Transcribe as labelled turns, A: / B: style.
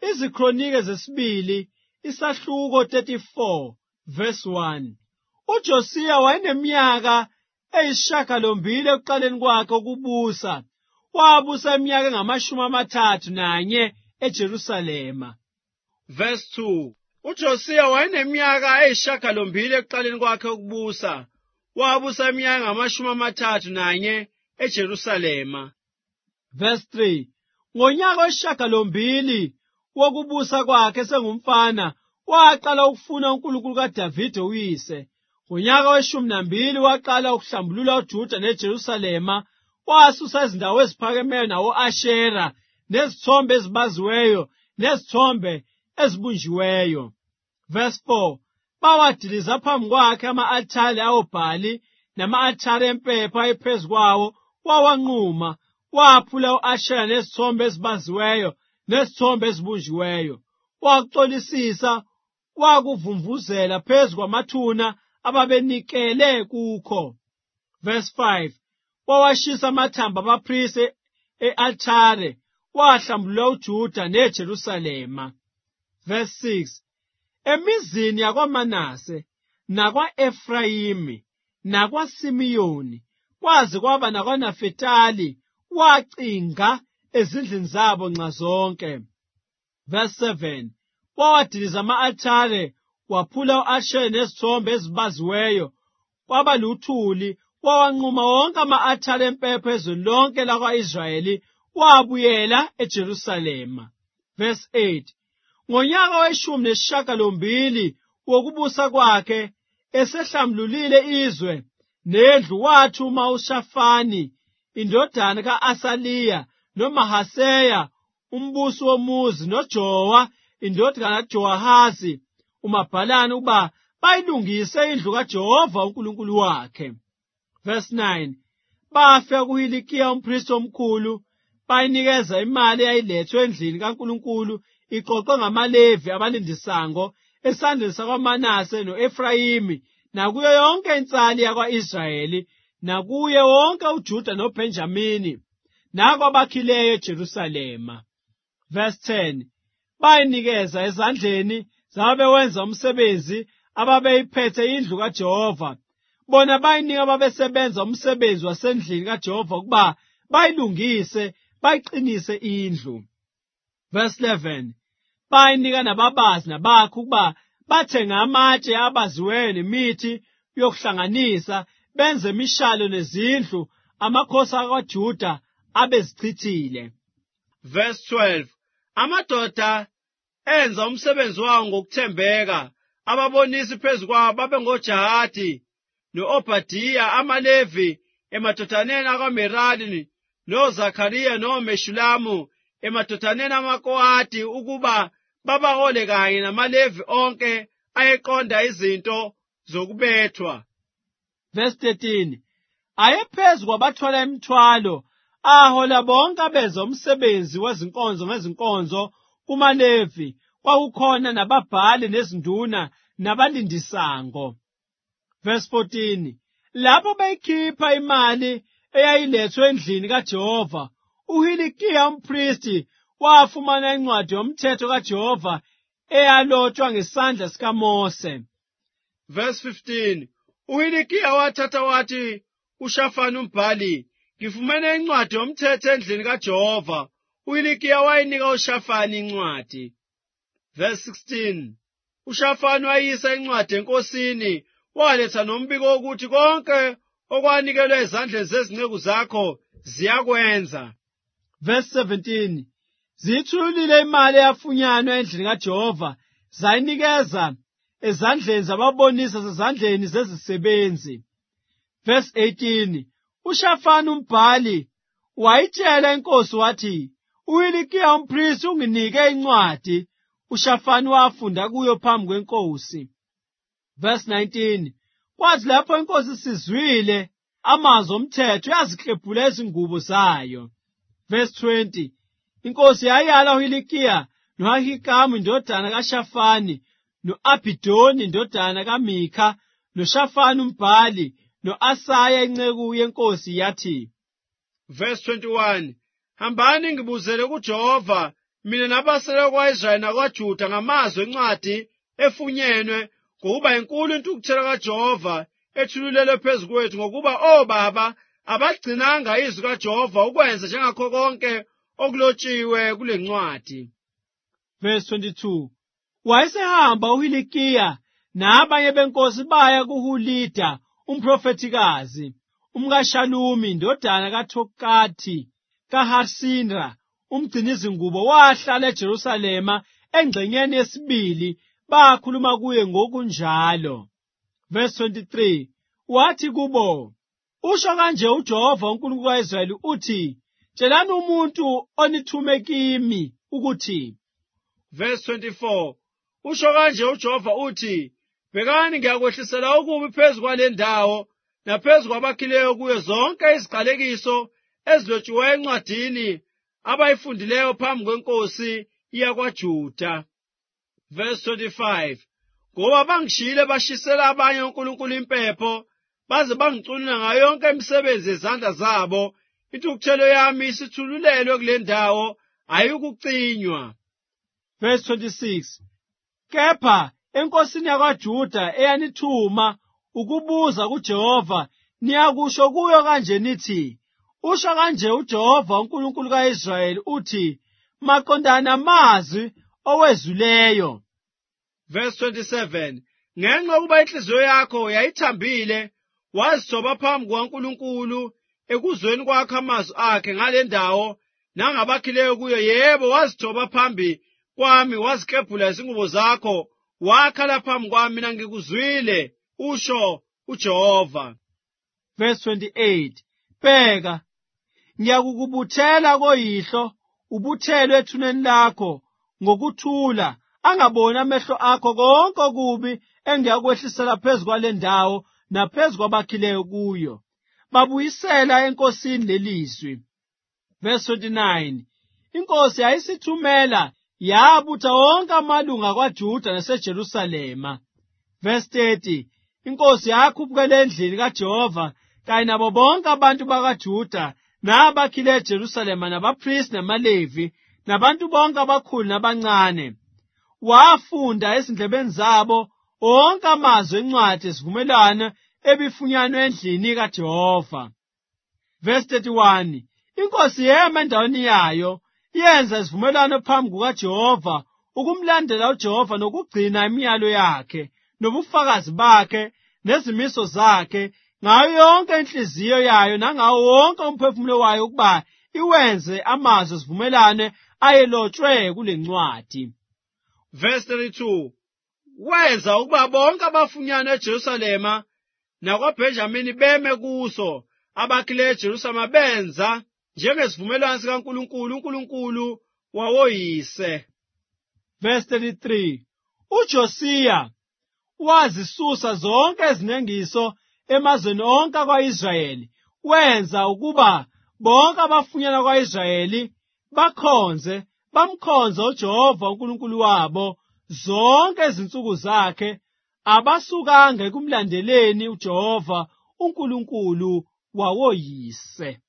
A: Izikronike zesibili, isahluko 34, verse 1. UJosiya wayeneminyaka eyisishiyagalombili ekuqaleni kwakhe ukubusa. Wabusa iminyaka engama-31 eJerusalema. Verse 2. UJosiya wayeneminyaka eyisishiyagalombili ekuqaleni kwakhe ukubusa. Wabusa iminyaka engama-31 eJerusalema. Verse 3. Ngonyaka wesishiyagalombili wokubusa kwakhe sengumfana, waqala ukufuna uNkulunkulu kaDavide uyise. Ngonyaka we-12 waqala ukuhlambulula uJuda neJerusalema. Wasusa izindawo eziphakemeyo nawo-Ashera, nezithombe ezibaziweyo, nezithombe ezibunjiweyo. Verse 4. Bawadiliza phambi kwakhe ama-alithare awobhali nama-alithare empepha ayephezu kwawo, wawanquma. Waphula u-Ashera nezithombe ezibaziweyo nezithombe ezibunjiweyo. Wakucolisisa, wakuvumvuzela phezu kwamathuna ababenikele kukho. Verse 5. Wawashisa amathambo abaphristi e-alithare. Wahlambulula uJuda neJerusalema. Verse 6. Emizini yakwaManase, nakwa-Efrayimi, nakwaSimiyoni, kwaze kwaba nakwaNafetali, wacinga ezindlini zabo nxazonke. Verse 7. Wawadiliza ama-alithare, waphula u-Ashera nezithombe ezibaziweyo, kwaba luthuli. Wawanquma wonke ama-alithare empepha ezweni lonke lakwa-Israyeli, wabuyela eJerusalema. Verse 8. Ngonyaka we-18 wokubusa kwakhe, esehlambululile izwe nendlu, wathuma uShafani indodana ka-Asaliya, noMahaseya umbusi womuzi, noJowa indodana kaJowahazi umabhalane ukuba bayilungise indlu kaJehova uNkulunkulu wakhe. Verse 9. Bafika kuHilikiya umphristi omkhulu, bayinikeza imali eyayilethwe endlini kaNkulunkulu iqoqwe ngamaLevi abalindisango esandleni sakwaManase no-Efrayimi, nakuyo yonke insali yakwa-Israyeli, nakuye wonke uJuda noBhenjamini, nakwabakhileyo eJerusalema. Verse 10. Bayinikeza ezandleni zababewenza umsebenzi ababeyiphethe indlu kaJehova. Bona bayinika ababesebenza umsebenzi wasendlini kaJehova ukuba bayilungise, bayiqinise indlu. Verse 11. Bayinika nababazi nabakhi ukuba bathenge amatshe abaziweyo nemithi yokuhlanganisa, benze imishalo nezindlu, amakhosi akwaJuda abezichithile. Verse 12. Amadoda enza umsebenzi wawo ngokuthembeka, ababonisi phezu kwabo babengojahati no-Obhadiya, amaLevi emadodaneni akwaMerari, noZakhariya noMeshulamu emadodaneni amaKohathi, ukuba babahole kanye namaLevi onke ayeqonda izinto zokubethwa. Verse 13. Ayephezu kwabathwala imithwalo, ahola bonke abenza umsebenzi wezinkonzo ngezinkonzo kumaLevi. Kwakukhona nababhali nezinduna nabalindisango. Verse 14. Lapho beyikhipha imali eyayilethwe endlini kaJehova, uHilikiya umphristi wafumana incwadi yomthetho kaJehova eyalotshwa ngesandla sikaMose. Verse 15. uHilikiya wathatha wathi uShafani umbhali, ngifumene incwadi yomthetho endlini kaJehova. uHilikiya wayinika uShafani incwadi. Verse 16. uShafani wayisa incwadi enkosini, waletha nombiko wokuthi konke okwanikelwe ezandleni zezinceku zakho ziyakwenza. Verse 17. Ziyithulile imali eyafunyanwa endlini kaJehova, zayinikeza ezandleni zababonisi zezandleni zezisebenzi. Verse 18. uShafani umbhali wayitshela inkosi wathi, uHilikiya umphristi unginike incwadi. uShafani wafunda kuyo phambi kwenkosi. Verse 19. Kwathi lapho inkosi sizwile amazwi omthetho, yaziklebhula izingubo zayo. Verse 20. Inkosi yayala uHilikiya noAhikamu indodana kaShafani, no-Abhidoni indodana kaMikha, noShafani umbhali, no-Asaya inceku yenkosi yathi. Verse 21. Hambani ngibuzele kuJehova, mina nabasele kwa-Israyeli nakwaJuda ngamazwi encwadi efunyenwe ngokuba inkulu intukuthelo kaJehova ethululelwe phezu kwethu ngokuba obaba abagcinanga izwi kaJehova ukwenza njengakho konke okulotshiwe kule ncwadi. Verse 22. Wayesehamba uHilikiya nabanye benkosi baya kuHulida umprofethikazi, umkaShalumi indodana kaThokathi kaHasinra, umgcinizingubo, wahlala eJerusalema engxenyeni yesibili, bakhuluma kuye ngokunjalo. Verse 23. Wathi kubo, usho kanje uJehova uNkulunkulu ka-Israyeli uthi, tshelani umuntu onithume kimi ukuthi. Verse 24. Usho kanje uJehova uthi, bhekani ngiyakwehlisela okubi phezu kwale ndawo naphezu kwabakhileyo kuyo zonke iziqalekiso ezilotshiweyo encwadini abayifundileyo phambi kwenkosi yakwaJuda. Verse 25. Ngoba bangishiyile bashisela abanye onkulunkulu impepho, baze bangicunula ngayo yonke imisebenzi yezandla zabo, intukuthelo yami isithululelwe kule ndawo, ayikucinywa. Verse 26. Kepha enkosini yakwaJuda eyanithuma ukubuza kuJehova, niyakusho kuyo kanje nithi, usho kanje uJehova uNkulunkulu ka-Israyeli uthi, maqondana amazwi owezwileyo. Verse 27. Ngenxa yokuba inhliziyo yakho yayithambile, wazithoba phambi kukaNkulunkulu ekuzweni kwakho amazwi akhe ngale ndawo nangabakhileyo kuyo, yebo wazithoba phambi kwami, wazikebhula izingubo zakho, wakhala phambi kwami, mina ngikuzwile, usho uJehova. Verse 28. Bheka, ngiyakukubuthela koyihlo, ubuthelwe ethuneni lakho ngokuthula, angaboni amehlo akho konke okubi engiyakwehlisela phezu kwale ndawo naphezu kwabakhileyo kuyo. Babuyisela enkosini lelizwi. Verse 29. Inkosi yayisithumela yabutha wonke amalunga kwaJuda naseJerusalema. Verse 30. Inkosi yakhupukela endlini kaJehova kanye nabo bonke abantu bakaJuda nabakhileyo eJerusalema, nabaphristi namaLevi, nabantu bonke abakhulu nabancane. Wafunda ezindlebeni zabo onke amazwi encwadi esivumelwano ebifunyanwe endlini kaJehova. Verse 31. Inkosi yema endaweni yayo, yenza isivumelwano phambi kukaJehova, ukumlandela uJehova nokugcina imiyalo yakhe, nobufakazi bakhe, nezimiso zakhe, ngayo yonke inhliziyo yayo nangawo wonke umphefumulo wayo, ukuba iwenze amazwi esivumelwano ayelotshwe kule ncwadi. Verse 32. Wenza ukuba bonke abafunyanwa eJerusalema nakwaBhenjamini beme kuso, abakhileyo eJerusalema benza njengesivumelwano sikaNkulunkulu, uNkulunkulu wawoyise. Verse 33. UJosiya wazisusa zonke izinengiso emazweni onke kwa-Israyeli, wenza ukuba bonke abafunyanwa kwa-Israyeli bamkhonze uJehova uNkulunkulu wabo zonke izinsuku zakhe, abasukanga ekumlandeleni uJehova uNkulunkulu wawoyise.